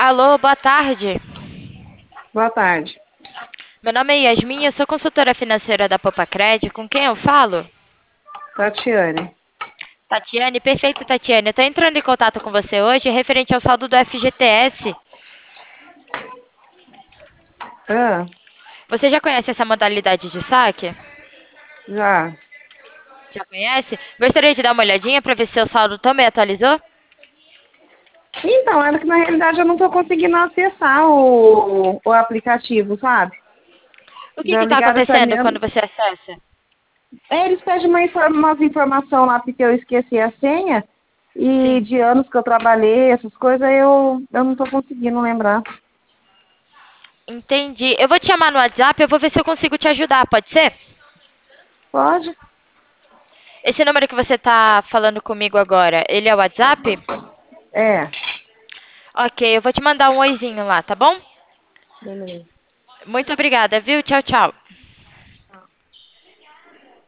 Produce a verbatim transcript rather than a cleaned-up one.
Alô, boa tarde. Boa tarde. Meu nome é Yasmin, eu sou consultora financeira da Popacred. Com quem eu falo? Tatiane. Tatiane, perfeito, Tatiane. Eu tô entrando em contato com você hoje referente ao saldo do F G T S. Ah, Você já conhece essa modalidade de saque? já. Já conhece? Gostaria de dar uma olhadinha para ver se seu saldo também atualizou? Então, é que na realidade eu não estou conseguindo acessar o, o aplicativo, sabe? O que Já que tá ligaram para mim. acontecendo quando você acessa? É, eles pedem uma infor- umas informações lá porque eu esqueci a senha. E Sim. de anos que eu trabalhei, essas coisas, eu, eu não estou conseguindo lembrar. Entendi. Eu vou te chamar no WhatsApp, eu vou ver se eu consigo te ajudar, pode ser? Pode? Esse número que você tá falando comigo agora, ele é o WhatsApp? É. Ok, eu vou te mandar um oizinho lá, tá bom? Beleza. Muito obrigada, viu? Tchau, tchau.